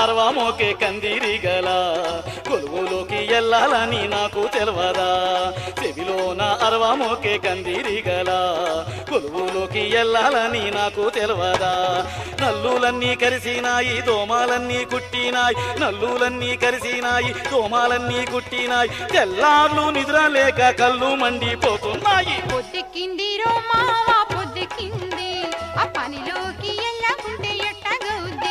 అరవా మోకే కందిరిగల కొలువులోకి ఎల్లాలని నాకు తెలవదా చెవిలోన అరవా మోకే కందిరిగల కొలువులోకి ఎల్లాలని నాకు తెలవదా నల్లులన్నీ కరిసినాయి దోమాలన్నీ కుట్టినాయి నల్లులన్నీ కరిసినాయి దోమాలన్నీ కుట్టినాయి తెల్లార్లు నిద్ర లేక కళ్ళు మండిపోతున్నాయి పొద్దెక్కిందిరో మావా పొద్దెక్కింది ఆ పనిలోకి ఎల్లకుంటే ఎట్టగవుద్దే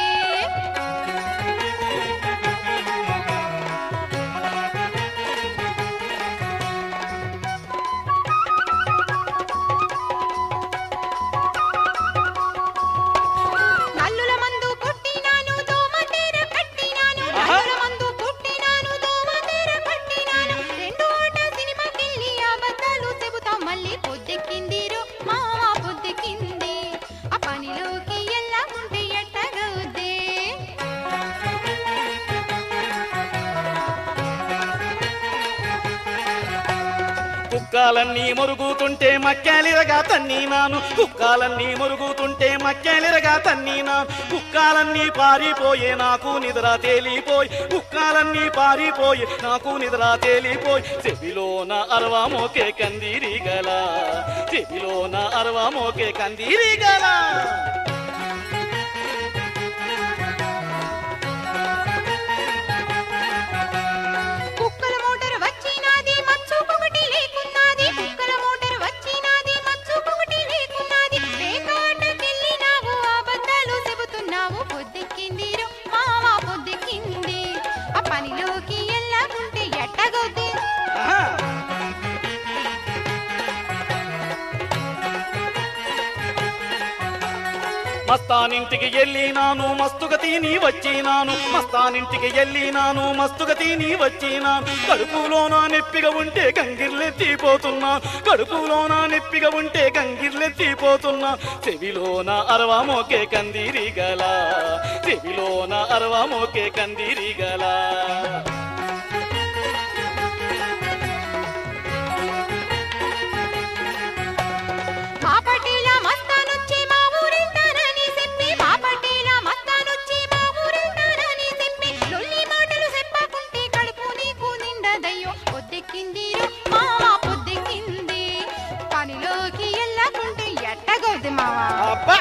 నల్లుల మందు కొట్టినాను దోమ తెర కట్టినాను నల్లుల మందు కొట్టినాను దోమ తెర కట్టినాను రెండు ఆట సినిమాకెళ్ళి అబద్ధాలు చెబుతాం మళ్ళీ పొద్దెక్కిందిరో మావా పొద్దెక్కింది ఆ పనిలోకి ఎల్లకుంటే ఎట్టగవుద్దే కుక్కాలన్నీ మురుగుతుంటే మక్కాలిరగా తన్నీనాను కుక్కాలన్నీ మురుగుతుంటే మక్కాలిరగా తన్నీనాను కుక్కాలన్నీ పారిపోయే నాకు నిద్ర తేలిపోయి కుక్కాలన్నీ పారిపోయి నాకు నిద్ర తేలిపోయి చెవిలోన అరవా మోకే కందిరిగల చెవిలోన అరవా మోకే కందిరిగల కుక్కల మోటార్ వచ్చినాది మచ్చుకొకటి లేకున్నాది కుక్కల మోటార్ వచ్చినాది మచ్చుకొకటి లేకున్నాది వేకాటకెళ్ళినావు అబద్ధాలు చెబుతున్నావు పొద్దెక్కిందిరో మావా పొద్దెక్కింది ఆ పనిలోకి ఎల్లకుంటే ఎట్టగవుద్ది మస్తానింటికి వెళ్ళినాను మస్తుగా తిని వచ్చినాను మస్తానింటికి వెళ్ళినాను మస్తుగా తిని వచ్చినాను కడుపులోన నెప్పిగా ఉంటే గంగిర్లెత్తిపోతున్నాను కడుపులోన నెప్పిగా ఉంటే గంగిర్లెత్తిపోతున్నా చెవిలోన అరవా మోకే కందిరిగల చెవిలోన అరవా మోకే కందిరిగల మా పటేల మస్తానొచ్చి మా ఊరెళ్తానని చెప్పి మా పటేల మస్తానొచ్చి మా ఊరెళ్తానని చెప్పి లొల్లి మాటలు చెప్పకుంటే కడుపు నీకు నిండదయ్యో పొద్దెక్కిందిరో మావా పొద్దెక్కింది పనిలోకి ఎల్లకుంటే ఎట్టగవుద్ది మావా అబ్బా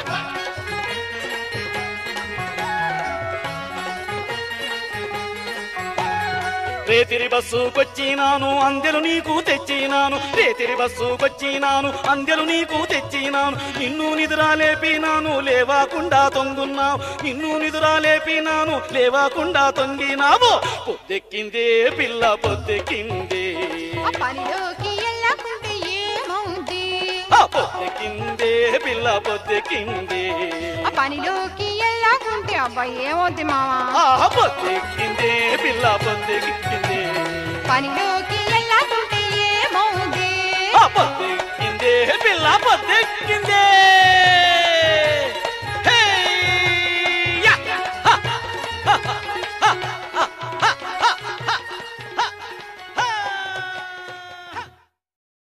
రేతిరి బస్సుకొచ్చినాను అందెలు నీకు తెచ్చినాను రేతిరి బస్సుకొచ్చినాను అందెలు నీకు తెచ్చినాను నిన్ను నిద్ర లేపినాను లేవాకుండా తొంగున్నావు నిన్ను నిద్ర లేపినాను లేవాకుండా తొంగినావు పొద్దెక్కిందే పిల్ల పొద్దెక్కిందే ఆ పనిలోకి ఎల్లకుంటే ఏమవుద్ది పొద్దెక్కిందే పిల్ల పొద్దెక్కిందే ఆ పనిలోకి ఎల్లకుంటే అబ్బా ఏమవుద్ది మావా పొద్దెక్కిందే పిల్ల పొద్దెక్కిందే పనిలోకి ఎల్లకుంటే ఏమవుద్ది పొద్దెక్కిందే పిల్ల పొద్దెక్కిందే